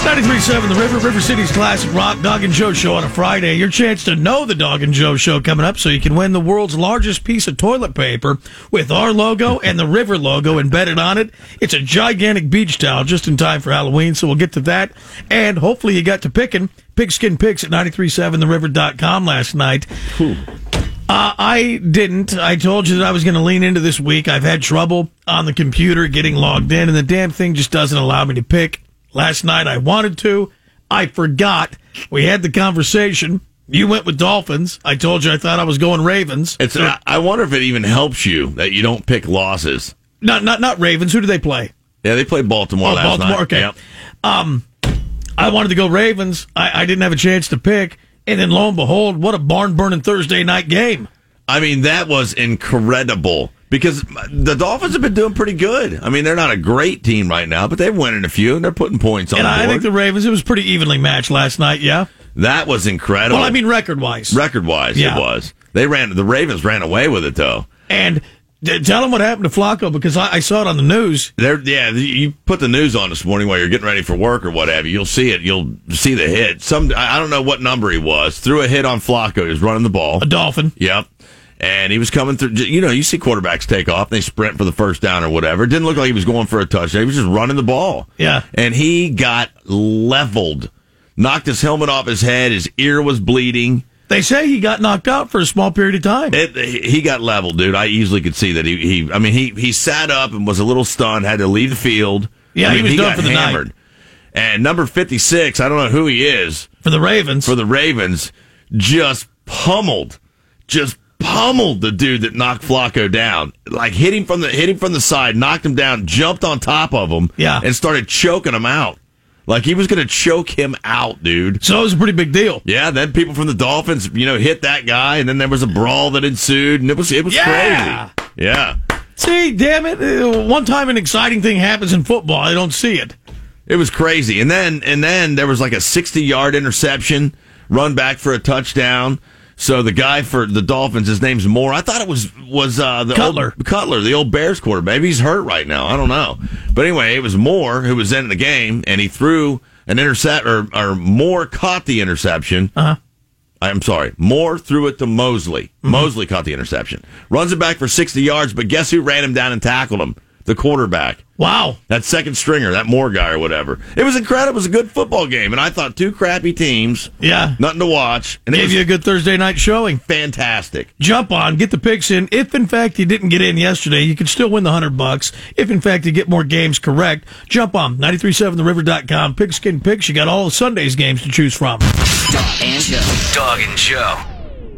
93.7 The River City's classic rock Dog and Joe show on a Friday. Your chance to know the Dog and Joe show coming up so you can win the world's largest piece of toilet paper with our logo and the River logo embedded on it. It's a gigantic beach towel just in time for Halloween, so we'll get to that. And hopefully you got to picking Pigskin Picks at 937theriver.com last night. I didn't. I told you that I was going to lean into this week. I've had trouble on the computer getting logged in, and the damn thing just doesn't allow me to pick. Last night I wanted to. I forgot. We had the conversation. You went with Dolphins. I told you I thought I was going Ravens. I wonder if it even helps you that you don't pick losses. Not Ravens. Who do they play? Yeah, they played Baltimore last Baltimore, night. Okay. Yep. I wanted to go Ravens. I didn't have a chance to pick. And then lo and behold, what a barn-burning Thursday night game. I mean, that was incredible because the Dolphins have been doing pretty good. I mean, they're not a great team right now, but they're winning a few and they're putting points on the board. And I think the Ravens, it was pretty evenly matched last night, yeah? That was incredible. Well, I mean record-wise. Record-wise, yeah. It was. The Ravens ran away with it, though. And tell them what happened to Flacco, because I saw it on the news. You put the news on this morning while you're getting ready for work or what have you. You'll see it. You'll see the hit. I don't know what number he was. Threw a hit on Flacco. He was running the ball. A Dolphin. Yep. And he was coming through. You see quarterbacks take off. They sprint for the first down or whatever. It didn't look like he was going for a touchdown. He was just running the ball. Yeah. And he got leveled. Knocked his helmet off his head. His ear was bleeding. They say he got knocked out for a small period of time. He got leveled, dude. I easily could see that he sat up and was a little stunned, had to leave the field. Yeah, he was done for the hammered. night. And number 56, I don't know who he is. For the Ravens, just pummeled the dude that knocked Flacco down. Like hit him from the side, knocked him down, jumped on top of him, and started choking him out. Like he was going to choke him out, dude. So it was a pretty big deal. Yeah, then people from the Dolphins, hit that guy, and then there was a brawl that ensued, and it was crazy. Yeah. See, damn it! One time an exciting thing happens in football, I don't see it. It was crazy, and then there was like a 60-yard interception, run back for a touchdown. So the guy for the Dolphins, his name's Moore. I thought it was the Cutler, the old Bears quarterback. Maybe he's hurt right now. I don't know. But anyway, it was Moore who was in the game, and he threw an intercept, or Moore caught the interception. I'm sorry. Moore threw it to Mosley. Mm-hmm. Mosley caught the interception. Runs it back for 60 yards, but guess who ran him down and tackled him? The quarterback. Wow. That second stringer, that Moore guy or whatever. It was incredible. It was a good football game. And I thought two crappy teams. Yeah. Nothing to watch. And gave you a good Thursday night showing. Fantastic. Jump on, get the picks in. If, in fact, you didn't get in yesterday, you could still win the $100. If, in fact, you get more games correct, jump on 937theriver.com. Pigskin Picks. You got all of Sunday's games to choose from. Dog and Joe.